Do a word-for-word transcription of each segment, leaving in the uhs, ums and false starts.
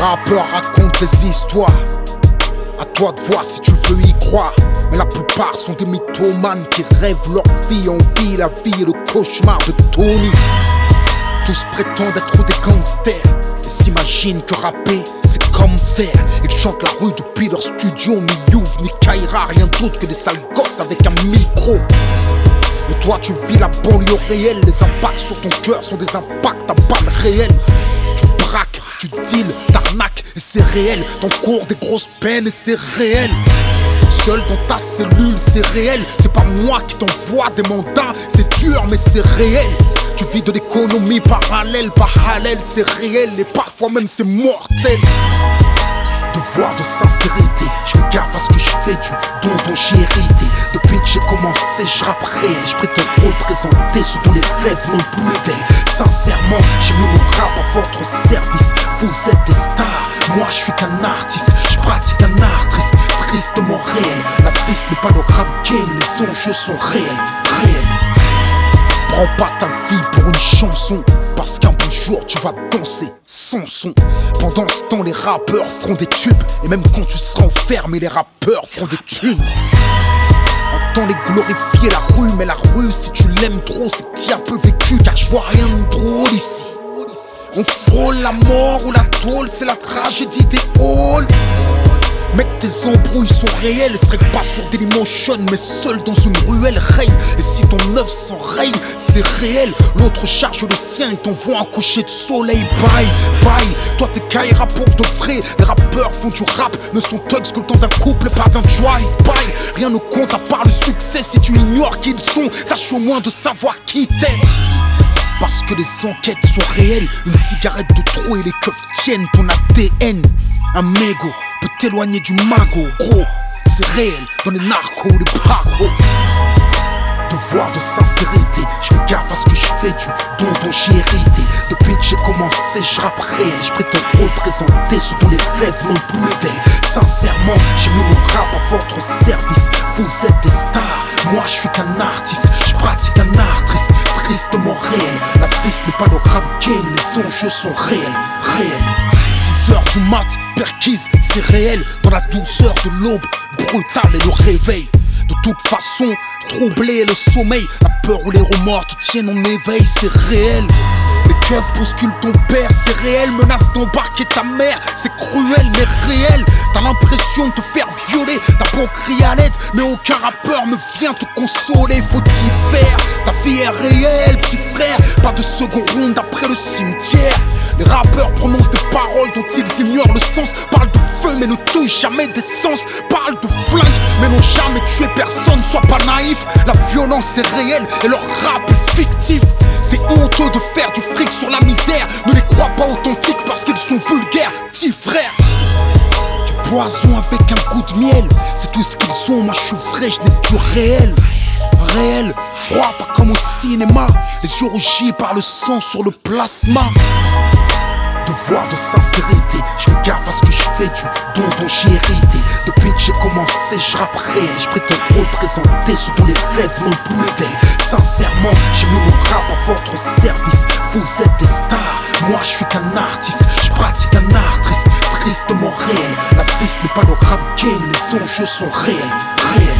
rappeurs racontent des histoires. À toi de voir si tu veux y croire. Mais la plupart sont des mythomanes qui rêvent leur vie en vie. La vie est le cauchemar de Tony. Tous prétendent être des gangsters. Ils s'imaginent que rapper, c'est comme faire. Ils chantent la rue depuis leur studio. Ni Youv, ni Kaira, rien d'autre que des sales gosses avec un micro. Mais toi tu vis la banlieue réelle. Les impacts sur ton cœur sont des impacts à balles réelles. Tu braques, tu deals, t'arnaques et c'est réel. T'en cours des grosses peines et c'est réel. Seul dans ta cellule c'est réel. C'est pas moi qui t'envoie des mandats. C'est dur mais c'est réel. Tu vis de l'économie parallèle, parallèle c'est réel. Et parfois même c'est mortel. Devoir de sincérité, je fais gaffe à ce que je fais du don dont j'ai hérité. Depuis que j'ai commencé, je rappe réel. Je prétends représenter ceux dont les rêves n'ont plus d'ailes. Sincèrement, j'ai mis mon rap à votre service. Vous êtes des stars, moi je suis qu'un artiste. Je pratique un art triste, tristement réel. La vie ce n'est pas le rap game, les enjeux sont réels, réels. Prends pas ta vie pour une chanson, parce qu'un beau jour tu vas danser sans son. Pendant ce temps les rappeurs feront des tubes. Et même quand tu seras enfermé les rappeurs feront des thunes. Entends les glorifier la rue. Mais la rue si tu l'aimes trop c'est que t'y as peu vécu. Car je vois rien de drôle ici. On frôle la mort ou la tôle. C'est la tragédie des halls. Mec tes embrouilles sont réelles. Serait pas sur Dailymotion mais seul dans une ruelle raye. Et si ton œuf s'enraye c'est réel. L'autre charge le sien et t'envoie un coucher de soleil. Bye bye. Toi t'es Kaira pour de vrai. Les rappeurs font du rap. Ne sont thugs que le temps d'un couple pas d'un drive-by. Rien ne compte à part le succès. Si tu ignores qui ils sont, tâche au moins de savoir qui t'es. Parce que les enquêtes sont réelles. Une cigarette de trop et les keufs tiennent ton A D N. Un mégot peut t'éloigner du magot. Gros, c'est réel dans les narcos, les bracos. Devoir de sincérité, je fais gaffe à ce que je fais du don dont j'ai hérité. Depuis que j'ai commencé, je rappe réel. Je prétends représenter ceux dont les rêves n'ont plus d'ailes. Sincèrement, j'ai mis mon rap à votre service. Vous êtes des stars, moi je suis qu'un artiste. Je pratique un art triste, tristement réel. La vie ce n'est pas le rap game, les enjeux sont réels, réels. six heures du mat, perquise, c'est réel. Dans la douceur de l'aube, brutale et le réveil. De toute façon, troubler le sommeil. La peur ou les remords te tiennent en éveil, c'est réel. Les keufs bousculent ton père, c'est réel. Menace d'embarquer ta mère, c'est cruel mais réel. T'as l'impression de te faire violer. T'as beau crier à l'aide, mais aucun rappeur ne vient te consoler. Faut y faire, ta vie est réelle, petit frère. Pas de seconde ronde après le cimetière. Les rappeurs prononcent des paroles dont ils ignorent le sens. Parlent de feu mais ne touchent jamais d'essence. Parlent de flingue mais n'ont jamais tué personne. Sois pas naïf, la violence est réelle et leur rap est fictif. C'est honteux de faire du fric sur la misère. Ne les crois pas authentiques parce qu'ils sont vulgaires, petit frère. Du poison avec un coup de miel, c'est tout ce qu'ils ont. Moi je suis vrai, je n'ai du réel. Réel, froid, pas comme au cinéma. Les yeux rougis par le sang sur le plasma. Devoir de sincérité, je fais gaffe à ce que je fais du don dont j'ai hérité. Depuis que j'ai commencé, je rappe réel. Je prétends représenter ceux dont les rêves n'ont plus d'ailes. Sincèrement, j'ai mis mon rap à votre service. Vous êtes des stars, moi je suis qu'un artiste. Je pratique un art triste, tristement réel. La vie ce n'est pas le rap game, les enjeux sont réels, réels.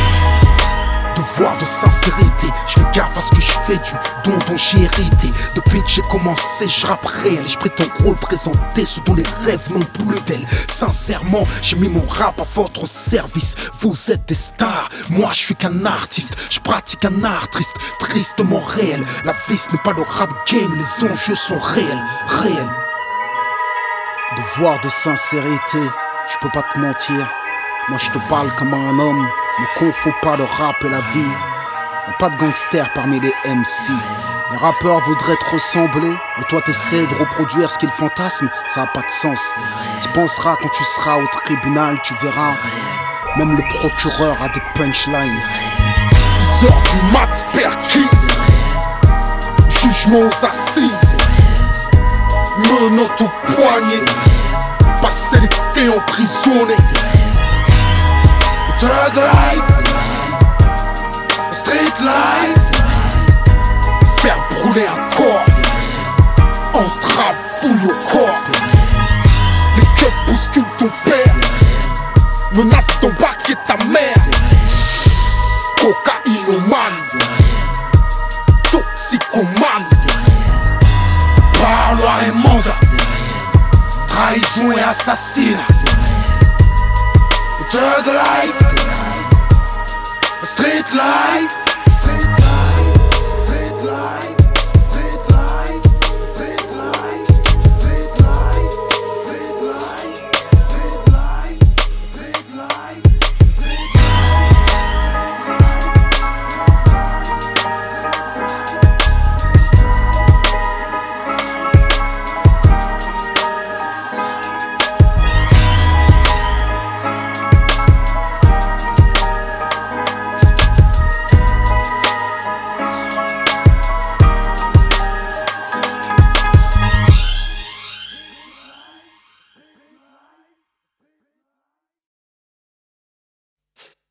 Devoir de sincérité, je fais gaffe à ce que je fais du don dont j'ai hérité. Depuis que j'ai commencé, je rappe réel. Je prétends représenter ceux dont les rêves n'ont plus d'ailes. Sincèrement, j'ai mis mon rap à votre service. Vous êtes des stars, moi je suis qu'un artiste. Je pratique un art triste, tristement réel. La vie ce n'est pas le rap game, les enjeux sont réels, réels. Devoir de sincérité, je peux pas te mentir. Moi je te parle comme un homme. Ne confonds pas le rap et la vie. Y'a pas de gangsters parmi les M C. Les rappeurs voudraient te ressembler et toi t'essaies de reproduire ce qu'ils fantasment. Ça a pas de sens. Tu penseras quand tu seras au tribunal, tu verras. Même le procureur a des punchlines. six heures du mat, perquise. Jugement aux assises. Menottes au poignet. Passer l'été emprisonné. Drug life, street life, faire brûler un corps, entrave fouille au corps. ton bac et ta mère. Cocaïnomane, toxicomane, parloir et mandat, trahison et assassinat. Thug life, street life.